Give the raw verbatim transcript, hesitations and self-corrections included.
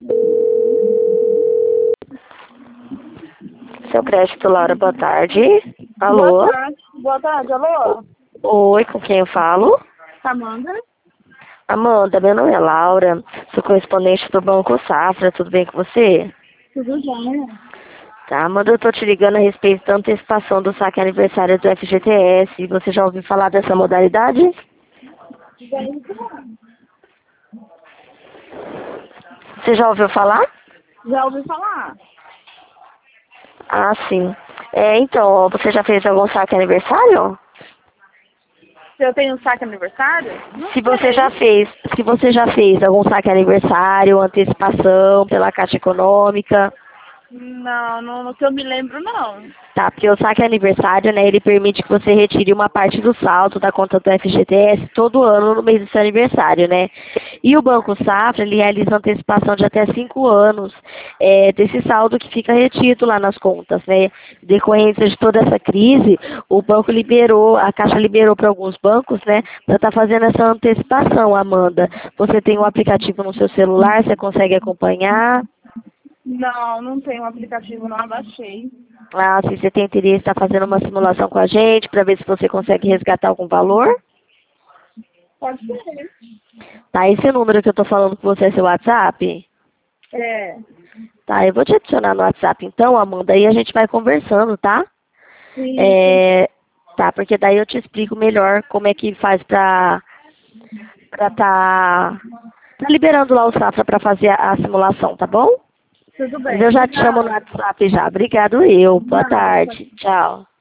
Seu crédito, Laura, boa tarde. Alô? Boa tarde. Boa tarde, alô? Oi, com quem eu falo? Amanda? Amanda, meu nome é Laura, sou correspondente do Banco Safra, tudo bem com você? Tudo bem? Tá, Amanda, eu tô te ligando a respeito da antecipação do saque aniversário do F G T S. Você já ouviu falar dessa modalidade? Bem, Você já ouviu falar? já ouvi falar. Ah, sim. É, então, você já fez algum saque aniversário? Se eu tenho saque aniversário? Não Se você sei. já fez, se você já fez algum saque aniversário, antecipação pela Caixa Econômica, Não, não, no que eu me lembro, não. tá? Porque o saque aniversário, né, ele permite que você retire uma parte do saldo da conta do F G T S todo ano no mês do seu aniversário, né? E o Banco Safra, ele realiza antecipação de até cinco anos é, desse saldo que fica retido lá nas contas, né? Decorrência de toda essa crise, o banco liberou, a Caixa liberou para alguns bancos, né, para estar fazendo essa antecipação, Amanda. Você tem um aplicativo no seu celular, você consegue acompanhar? Não, não tenho um aplicativo, não abaixei. Ah, se você tem interesse, está fazendo uma simulação com a gente para ver se você consegue resgatar algum valor. Pode ser. Tá, esse número que eu tô falando com você é seu WhatsApp? É. Tá, eu vou te adicionar no WhatsApp então, Amanda, aí a gente vai conversando, tá? Isso. É, tá, porque daí eu te explico melhor como é que faz pra pra tá, tá liberando lá o Safra pra fazer a, a simulação, tá bom? Tudo Mas bem. eu já te chamo no Obrigada. WhatsApp já. Obrigado eu. Boa Nada. tarde. Tchau.